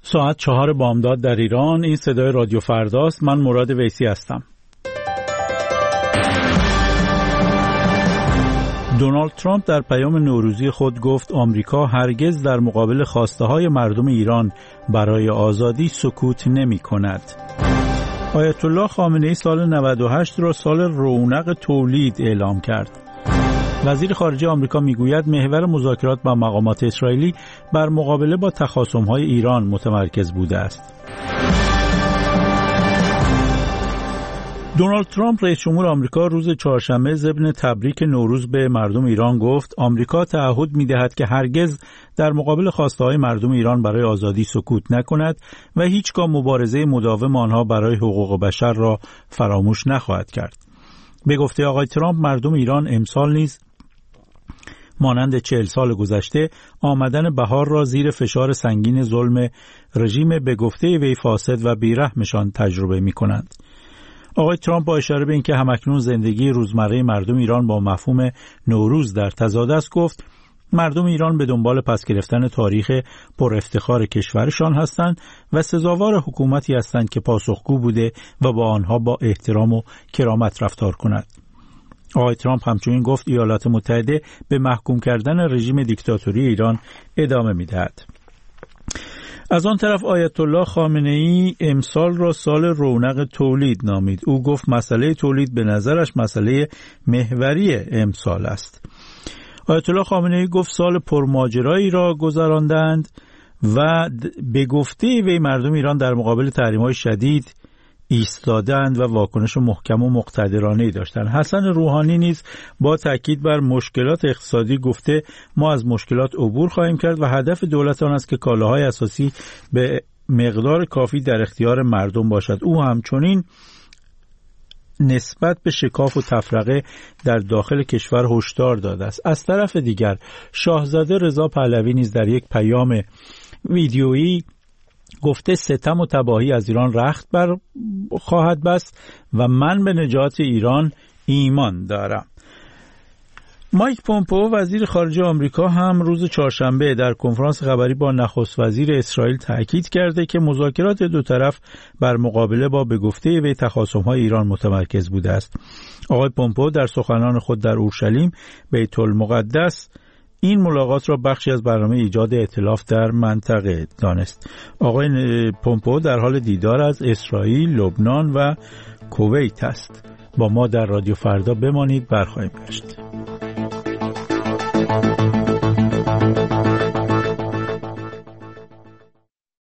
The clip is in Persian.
ساعت 4 بامداد در ایران. این صدای رادیو فرداست. من مراد ویسی هستم. دونالد ترامپ در پیام نوروزی خود گفت آمریکا هرگز در مقابل خواسته‌های مردم ایران برای آزادی سکوت نمی‌کند. آیت الله خامنه‌ای سال 98 را سال رونق تولید اعلام کرد. وزیر خارجه آمریکا میگوید محور مذاکرات با مقامات اسرائیلی بر مقابله با تخاصم‌های ایران متمرکز بوده است. دونالد ترامپ رئیس جمهور آمریکا روز چهارشنبه ضمن تبریک نوروز به مردم ایران گفت آمریکا تعهد می‌دهد که هرگز در مقابل خواسته‌های مردم ایران برای آزادی سکوت نکند و هیچگاه مبارزه مداوم آنها برای حقوق بشر را فراموش نخواهد کرد. به گفته آقای ترامپ مردم ایران امسال نیز مانند 40 سال گذشته آمدن بهار را زیر فشار سنگین ظلم رژیم به گفته وی فاسد و بیرحمشان تجربه می‌کنند. آقای ترامپ با اشاره به اینکه همکنون زندگی روزمره مردم ایران با مفهوم نوروز در تضاد است گفت مردم ایران به دنبال پس گرفتن تاریخ پر افتخار کشورشان هستند و سزاوار حکومتی هستند که پاسخگو بوده و با آنها با احترام و کرامت رفتار کند. آقای ترامپ همچنین گفت ایالات متحده به محکوم کردن رژیم دیکتاتوری ایران ادامه می‌دهد. از آن طرف آیت الله خامنه‌ای امسال را سال رونق تولید نامید. او گفت مسئله تولید به نظرش مسئله محوری امسال است. آیت الله خامنه‌ای گفت سال پرماجرایی را گذراندند و به گفته وی مردم ایران در مقابل تحریم‌های شدید ایستادند و واکنش محکم و مقتدرانه‌ای داشتند. حسن روحانی نیز با تاکید بر مشکلات اقتصادی گفته ما از مشکلات عبور خواهیم کرد و هدف دولت آن است که کالاهای اساسی به مقدار کافی در اختیار مردم باشد. او همچنین نسبت به شکاف و تفرقه در داخل کشور هشدار داده است. از طرف دیگر شاهزاده رضا پهلوی نیز در یک پیام ویدیویی گفته ستم و تباهی از ایران رخت بر خواهد بست و من به نجات ایران ایمان دارم. مایک پومپئو وزیر خارجه آمریکا هم روز چهارشنبه در کنفرانس خبری با نخست وزیر اسرائیل تاکید کرده که مذاکرات دو طرف بر مقابله با به گفته وی تخاصم‌های ایران متمرکز بوده است. آقای پومپئو در سخنان خود در اورشلیم بیت المقدس این ملاقات را بخشی از برنامه ایجاد ائتلاف در منطقه دانست. آقای پومپئو در حال دیدار از اسرائیل، لبنان و کویت است. با ما در رادیو فردا بمانید، برخواهیم گشت.